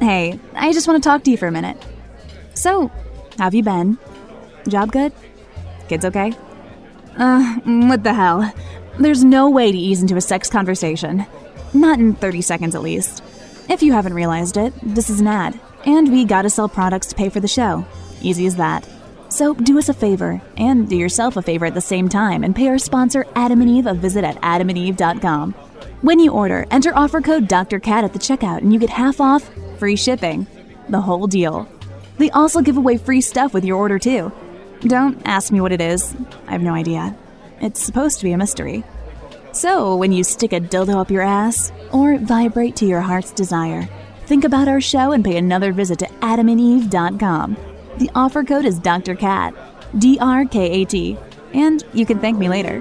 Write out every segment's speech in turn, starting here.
Hey, I just want to talk to you for a minute. So, how have you been? Job good? Kids okay? What the hell? There's no way to ease into a sex conversation. Not in 30 seconds at least. If you haven't realized it, this is an ad, and we gotta sell products to pay for the show. Easy as that. So do us a favor, and do yourself a favor at the same time, and pay our sponsor Adam and Eve a visit at adamandeve.com. When you order, enter offer code Dr. Cat at the checkout, and you get half off, free shipping. The whole deal. They also give away free stuff with your order, too. Don't ask me what it is. I have no idea. It's supposed to be a mystery. So, when you stick a dildo up your ass, or vibrate to your heart's desire, think about our show and pay another visit to adamandeve.com. The offer code is Dr. Cat, DRKAT, and you can thank me later.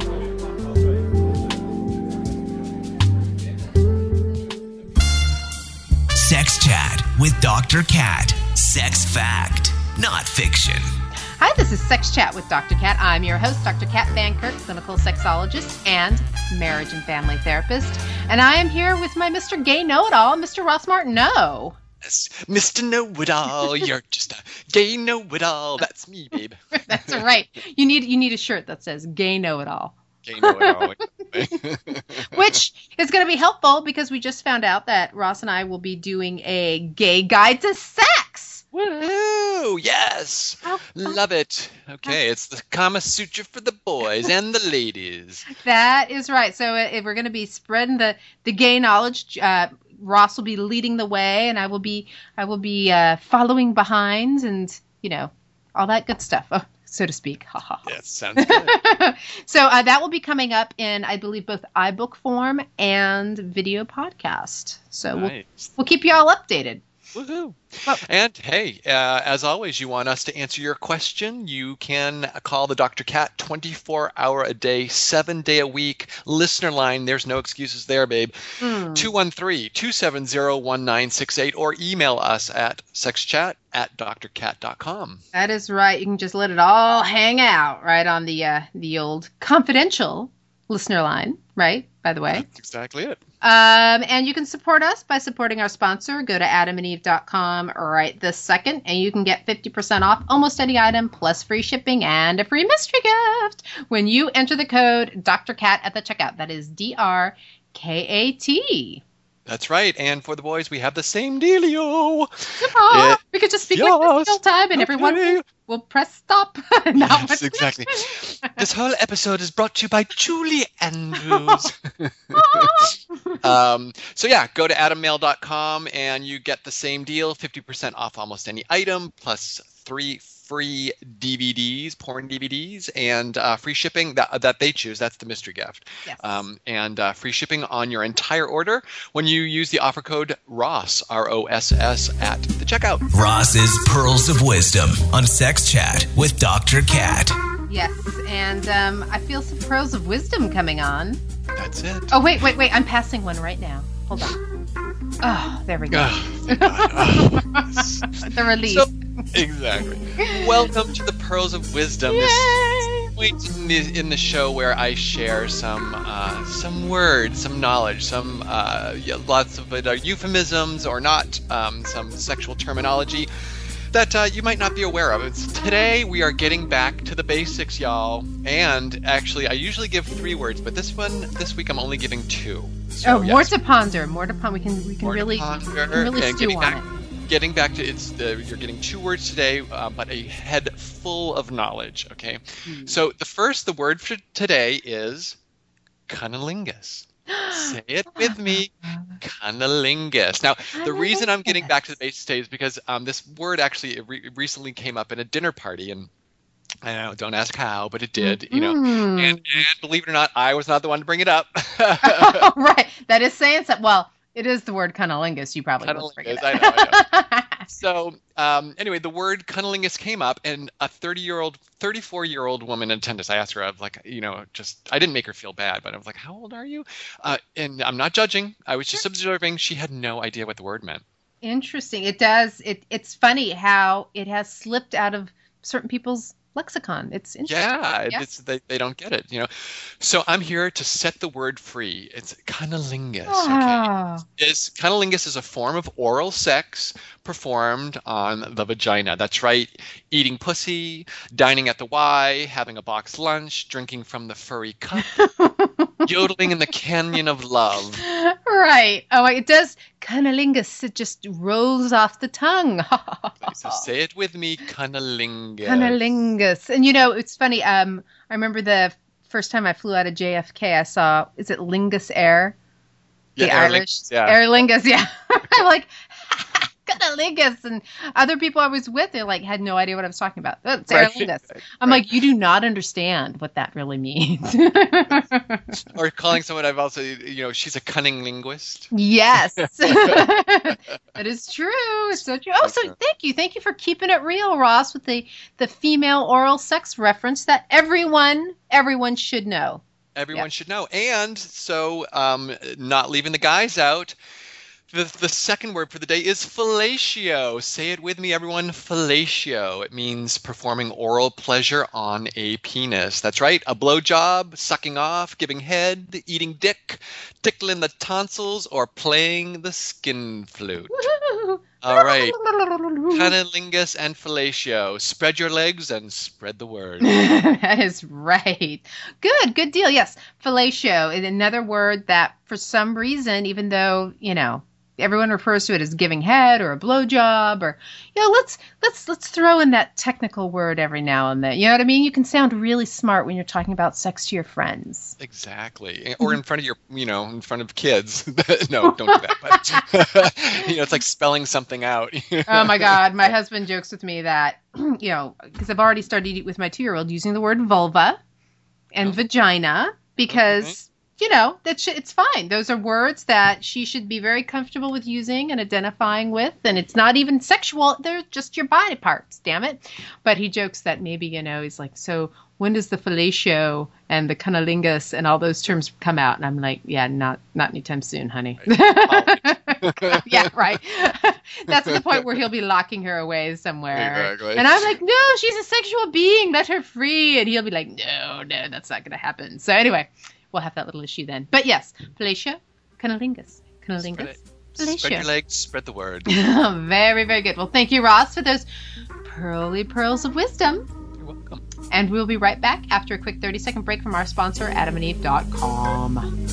Sex Chat with Dr. Cat. Sex fact, not fiction. Hi, this is Sex Chat with Dr. Cat. I'm your host, Dr. Cat Van Kirk, clinical sexologist and marriage and family therapist. And I am here with my Mr. Gay Know-It-All, Mr. Ross Martineau. Yes, Mr. Know-It-All, you're just a gay know-it-all. That's me, babe. That's right. You need a shirt that says Gay Know-It-All. Gay know-it-all. Which is going to be helpful because we just found out that Ross and I will be doing a gay guide to sex. Woo! Yes! Love it. Okay, it's the Kama Sutra for the boys and the ladies. That is right. So if we're going to be spreading the gay knowledge, Ross will be leading the way, and I will be following behind, and all that good stuff, so to speak. Yes, sounds good. So that will be coming up in, I believe, both iBook form and video podcast. So nice. we'll keep you all updated. Woohoo! And hey, as always, you want us to answer your question, you can call the Dr. Cat 24-hour-a-day, 7-day-a-week listener line. There's no excuses there, babe. 213-270-1968, or email us at sexchat@drcat.com. That is right. You can just let it all hang out right on the old confidential listener line, right? By the way. That's exactly it. And you can support us by supporting our sponsor. Go to adamandeve.com right this second, and you can get 50% off almost any item, plus free shipping and a free mystery gift when you enter the code Dr. Cat at the checkout. That is DRKAT. That's right. And for the boys, we have the same dealio. We could just speak like this the whole time, and everyone will press stop. Yes, exactly. This whole episode is brought to you by Julie Andrews. So yeah, go to adammail.com and you get the same deal, 50% off almost any item, plus 3 free DVDs, porn DVDs, and free shipping that they choose. That's the mystery gift. Yes. And free shipping on your entire order when you use the offer code ROSS, ROSS, at the checkout. Ross's Pearls of Wisdom on Sex Chat with Dr. Cat. Yes, and I feel some pearls of wisdom coming on. That's it. Oh, wait. I'm passing one right now. Hold on. Oh, there we go. The release. So, exactly. Welcome to the Pearls of Wisdom. Yay! This point in the show where I share some words, some knowledge, some lots of it are euphemisms or not, some sexual terminology that you might not be aware of. Today we are getting back to the basics, y'all. And actually, I usually give 3 words, but this week I'm only giving 2. So, more to ponder. We can really stew on it. Getting back to you're getting 2 words today, but a head full of knowledge. Okay, so the word for today is cunnilingus. Say it with me, cunnilingus. Now, the reason I'm getting back to the basics today is because this word actually recently came up in a dinner party, and I know, don't ask how, but it did, and believe it or not, I was not the one to bring it up. Right. That is saying something. Well, it is the word cunnilingus. You probably will bring it up. I know. So, anyway, the word cunnilingus came up, and a 34-year-old woman in attendance, I asked her, I didn't make her feel bad, but I was like, how old are you? And I'm not judging. I was just observing. She had no idea what the word meant. Interesting. It does. It's funny how it has slipped out of certain people's lexicon. It's interesting. Yeah, Yeah. they don't get it, So I'm here to set the word free. It's cunnilingus, okay? Ah. Cunnilingus is a form of oral sex performed on the vagina. That's right. Eating pussy, dining at the Y, having a box lunch, drinking from the furry cup, yodeling in the canyon of love. Right. Oh, it does. Cunnilingus. It just rolls off the tongue. So say it with me, cunnilingus. Cunnilingus. And it's funny. I remember the first time I flew out of JFK, I saw, is it Lingus Air? The Yeah, Aer Irish. Lingus, yeah. Aer Lingus, yeah. I'm like, Cunnilingus. And other people I was with, they had no idea what I was talking about. Oh, it's Aer Right, Lingus. right, I'm right. like, you do not understand what that really means. Or calling someone I've also, she's a cunning linguist. Yes. That is true. It's so true. Oh, so thank you. Thank you for keeping it real, Ross, with the female oral sex reference that everyone should know. Everyone should know. And so, not leaving the guys out, the second word for the day is fellatio. Say it with me, everyone. Fellatio. It means performing oral pleasure on a penis. That's right. A blowjob, sucking off, giving head, eating dick, tickling the tonsils, or playing the skin flute. All right. Cunnilingus and fellatio. Spread your legs and spread the word. That is right. Good deal. Yes. Fellatio is another word that for some reason, even though, everyone refers to it as giving head or a blowjob or, let's throw in that technical word every now and then. You know what I mean? You can sound really smart when you're talking about sex to your friends. Exactly. Or in front of your, in front of kids. No, don't do that. But, it's like spelling something out. Oh my God. My husband jokes with me that, because I've already started with my 2-year-old using the word vulva and vagina because, it's fine. Those are words that she should be very comfortable with using and identifying with. And it's not even sexual. They're just your body parts, damn it. But he jokes that maybe, he's like, so when does the fellatio and the cunnilingus and all those terms come out? And I'm like, yeah, not anytime soon, honey. Yeah, right. That's the point where he'll be locking her away somewhere. Exactly. And I'm like, no, she's a sexual being. Let her free. And he'll be like, no, that's not going to happen. So anyway, we'll have that little issue then. But yes, fellatio, cunnilingus. Spread Fellatio. your legs, spread the word. Very, very good. Well, thank you, Ross, for those pearly pearls of wisdom. You're welcome. And we'll be right back after a quick 30-second break from our sponsor, AdamandEve.com.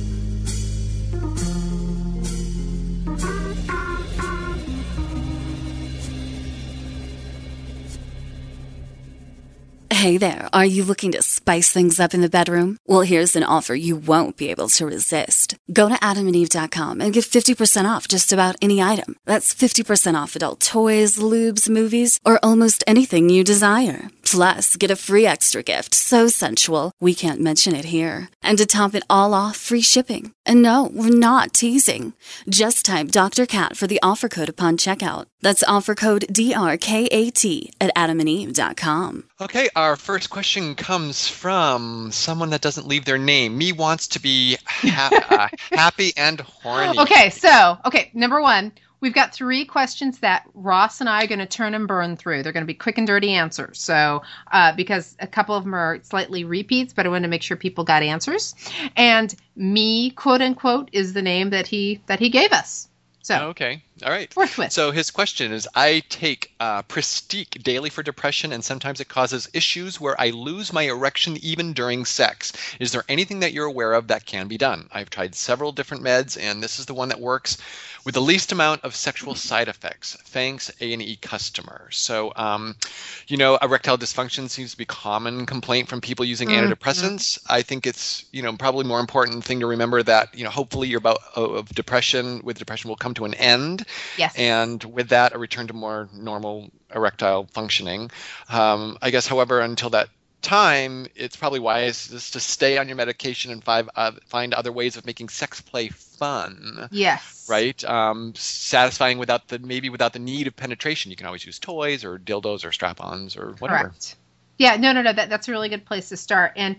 Hey there, are you looking to spice things up in the bedroom? Well, here's an offer you won't be able to resist. Go to AdamandEve.com and get 50% off just about any item. That's 50% off adult toys, lubes, movies, or almost anything you desire. Plus, get a free extra gift so sensual we can't mention it here. And to top it all off, free shipping. And no, we're not teasing. Just type Dr. Cat for the offer code upon checkout. That's offer code DRKAT at AdamandEve.com. Okay, our first question comes from someone that doesn't leave their name. Me wants to be happy and horny. Okay, number one, we've got 3 questions that Ross and I are going to turn and burn through. They're going to be quick and dirty answers. So, because a couple of them are slightly repeats, but I wanted to make sure people got answers. And me, quote unquote, is the name that he gave us. So, okay. All right. Forthwith. So his question is, I take Pristiq daily for depression, and sometimes it causes issues where I lose my erection even during sex. Is there anything that you're aware of that can be done? I've tried several different meds, and this is the one that works with the least amount of sexual side effects. Thanks, A&E customer. So, erectile dysfunction seems to be a common complaint from people using antidepressants. I think it's, probably more important thing to remember that, hopefully your bout of depression will come to an end. Yes. And with that, a return to more normal erectile functioning. I guess, however, until that time, it's probably wise just to stay on your medication and find other ways of making sex play fun. Yes. Right? Satisfying without the need of penetration. You can always use toys or dildos or strap-ons or whatever. Correct. Yeah, no. That's a really good place to start. And,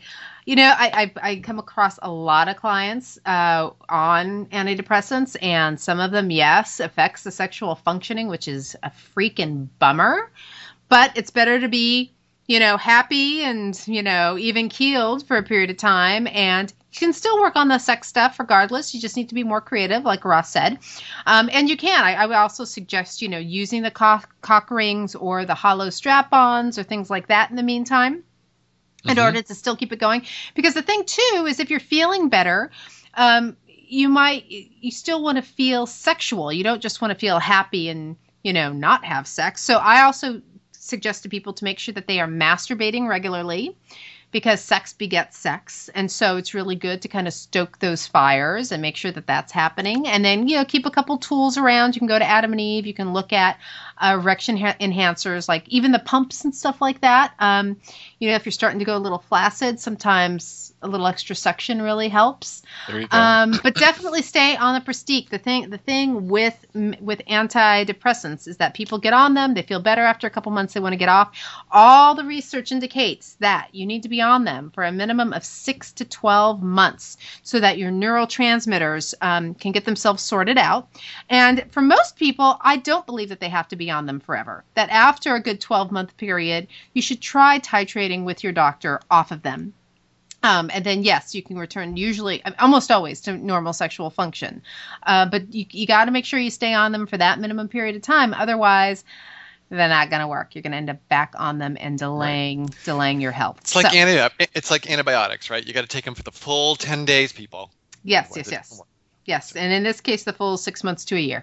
I come across a lot of clients on antidepressants, and some of them, yes, affects the sexual functioning, which is a freaking bummer. But it's better to be, happy and, even keeled for a period of time. And you can still work on the sex stuff regardless. You just need to be more creative, like Ross said. And you can. I would also suggest, using the cock rings or the hollow strap-ons or things like that in the meantime in order to still keep it going. Because the thing, too, is if you're feeling better, you still want to feel sexual. You don't just want to feel happy and, not have sex. So I also suggest to people to make sure that they are masturbating regularly, because sex begets sex. And so it's really good to kind of stoke those fires and make sure that that's happening. And then, keep a couple tools around. You can go to Adam and Eve. You can look at erection enhancers, like even the pumps and stuff like that. If you're starting to go a little flaccid, sometimes a little extra suction really helps. There you go. But definitely stay on the Pristiq. The thing with antidepressants is that people get on them, they feel better after a couple months, they want to get off. All the research indicates that you need to be on them for a minimum of 6 to 12 months so that your neurotransmitters can get themselves sorted out. And for most people, I don't believe that they have to be on them forever. That after a good 12-month period, you should try titrating with your doctor off of them. And then, yes, you can return usually, almost always, to normal sexual function. But you got to make sure you stay on them for that minimum period of time. Otherwise, they're not going to work. You're going to end up back on them and delaying your health. It's like antibiotics, right? You got to take them for the full 10 days, people. Yes. Yes. And in this case, the full 6 months to a year.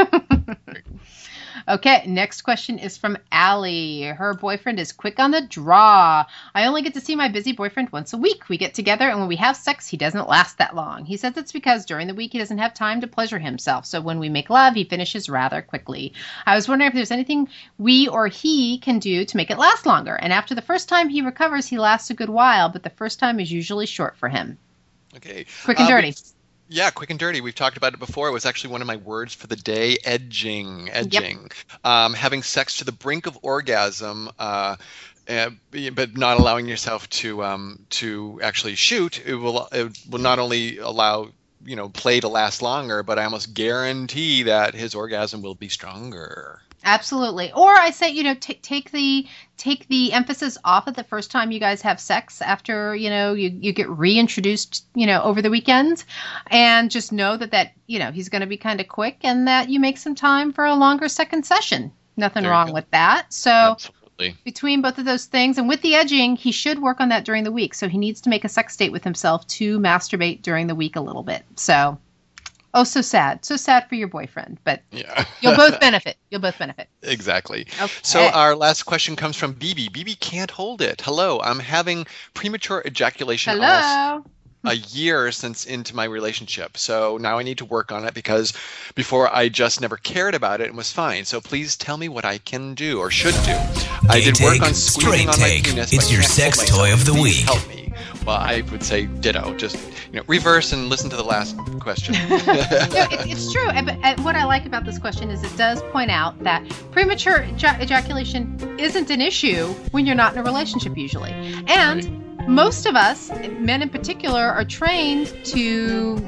Okay, next question is from Allie. Her boyfriend is quick on the draw. I only get to see my busy boyfriend once a week. We get together, and when we have sex, he doesn't last that long. He says it's because during the week he doesn't have time to pleasure himself. So when we make love, he finishes rather quickly. I was wondering if there's anything we or he can do to make it last longer. And after the first time he recovers, he lasts a good while, but the first time is usually short for him. Okay. Quick and dirty. Yeah, quick and dirty. We've talked about it before. It was actually one of my words for the day, edging. Yep. Having sex to the brink of orgasm, but not allowing yourself to actually shoot. It will not only allow play to last longer, but I almost guarantee that his orgasm will be stronger. Absolutely. Or I say, take the emphasis off of the first time you guys have sex after, you get reintroduced, over the weekend, and just know that he's going to be kind of quick and that you make some time for a longer second session. Nothing wrong with that. So Absolutely. Between both of those things, and with the edging, he should work on that during the week. So he needs to make a sex date with himself to masturbate during the week a little bit. So. Oh, so sad. So sad for your boyfriend, but yeah. You'll both benefit. Exactly. Okay. So our last question comes from BB. BB can't hold it. Hello, I'm having premature ejaculation almost a year since into my relationship. So now I need to work on it because before I just never cared about it and was fine. So please tell me what I can do or should do. I did work on squeezing on my penis. It's your sex toy of the week. Help me. Well, I would say ditto. Just reverse and listen to the last question. It's true. But what I like about this question is it does point out that premature ejaculation isn't an issue when you're not in a relationship usually. And most of us, men in particular, are trained to,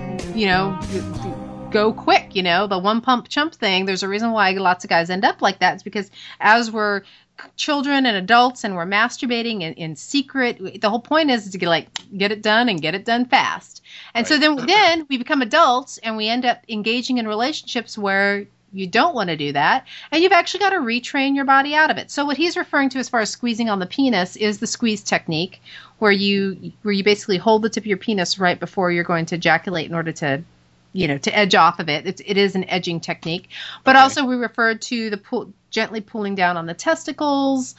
go quick. The one pump chump thing. There's a reason why lots of guys end up like that. It's because as we're children and adults and we're masturbating in secret, the whole point is to get it done and get it done fast. And so then we become adults and we end up engaging in relationships where you don't want to do that, and you've actually got to retrain your body out of it. So what he's referring to as far as squeezing on the penis is the squeeze technique, where you basically hold the tip of your penis right before you're going to ejaculate in order to to edge off of it. It is an edging technique. But also we referred to the gently pulling down on the testicles,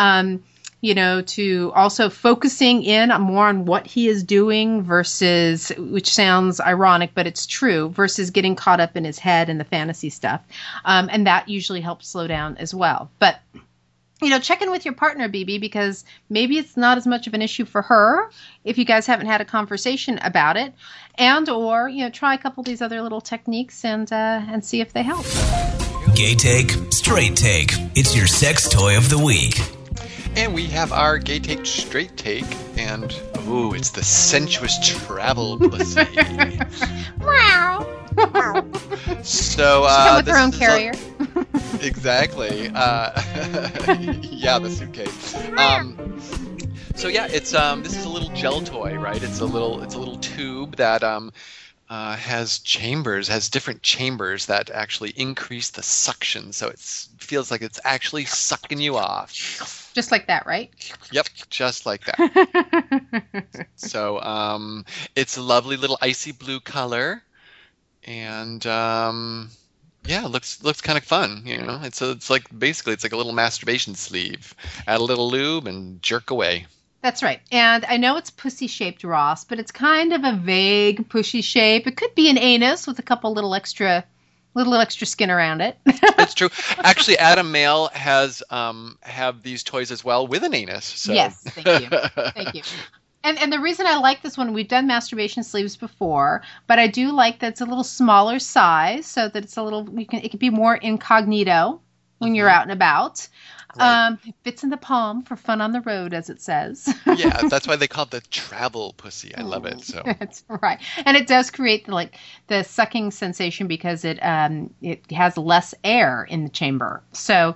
to also focusing in more on what he is doing versus, which sounds ironic, but it's true, versus getting caught up in his head and the fantasy stuff. And that usually helps slow down as well. But check in with your partner, BB, because maybe it's not as much of an issue for her if you guys haven't had a conversation about it, and or try a couple of these other little techniques and see if they help. Gay take, straight take. It's your sex toy of the week. And we have our gay take, straight take, and it's the sensuous travel pussy. Wow. So come with her own carrier. Exactly. Yeah, the suitcase. So yeah, it's this is a little gel toy, right? It's a little tube that has different chambers that actually increase the suction, so it feels like it's actually sucking you off. Just like that, right? Yep, just like that. So it's a lovely little icy blue color, and yeah, it looks kind of fun. You know, it's like basically it's like a little masturbation sleeve. Add a little lube and jerk away. That's right. And I know it's pussy-shaped, Ross, but it's kind of a vague pussy shape. It could be an anus with a couple little extra skin around it. It's true. Actually, Adam Mail has have these toys as well with an anus. So. Yes, thank you. Thank you. And the reason I like this one, we've done masturbation sleeves before, but I do like that it's a little smaller size so that it's a little, it can be more incognito when you're out and about. Right. It fits in the palm for fun on the road, as it says. Yeah, that's why they call it the travel pussy. I love it. So that's right, and it does create the sucking sensation because it has less air in the chamber. So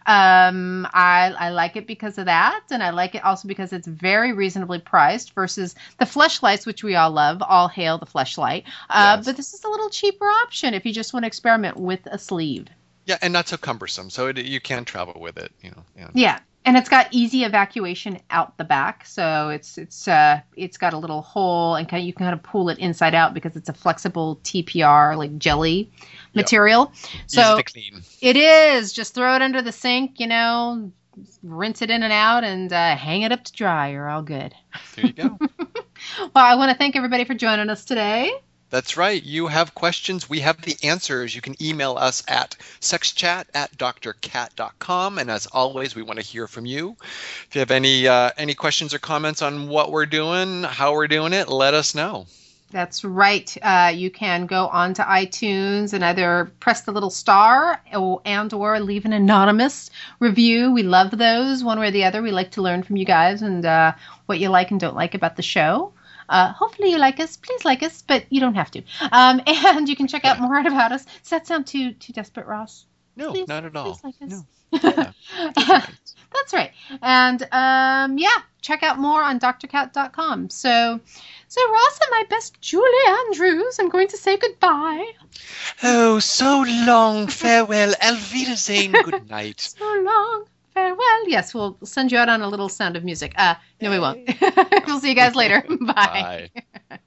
I like it because of that, and I like it also because it's very reasonably priced versus the Fleshlights, which we all love. All hail the Fleshlight. Yes. But this is a little cheaper option if you just want to experiment with a sleeve. Yeah, and not so cumbersome, so you can travel with it, you know. Yeah, and it's got easy evacuation out the back, so it's got a little hole, and you can kind of pull it inside out because it's a flexible TPR like jelly material. So easy to clean. It is. Just throw it under the sink, rinse it in and out, and hang it up to dry. You're all good. There you go. Well, I want to thank everybody for joining us today. That's right. You have questions. We have the answers. You can email us at sexchat@drcat.com. And as always, we want to hear from you. If you have any questions or comments on what we're doing, how we're doing it, let us know. That's right. You can go on to iTunes and either press the little star or leave an anonymous review. We love those one way or the other. We like to learn from you guys and what you like and don't like about the show. Hopefully you like us. Please like us, but you don't have to. And you can check out more about us. Does that sound too desperate, Ross? No, please, not at all. Please like us. No. Yeah, that's right. And check out more on drcat.com. So Ross and my best Julie Andrews, I'm going to say goodbye. Oh, so long. Farewell. Auf Wiedersehen. Good night. So long. Farewell. Yes, we'll send you out on a little Sound of Music. No, we won't. We'll see you guys later. Bye. Bye.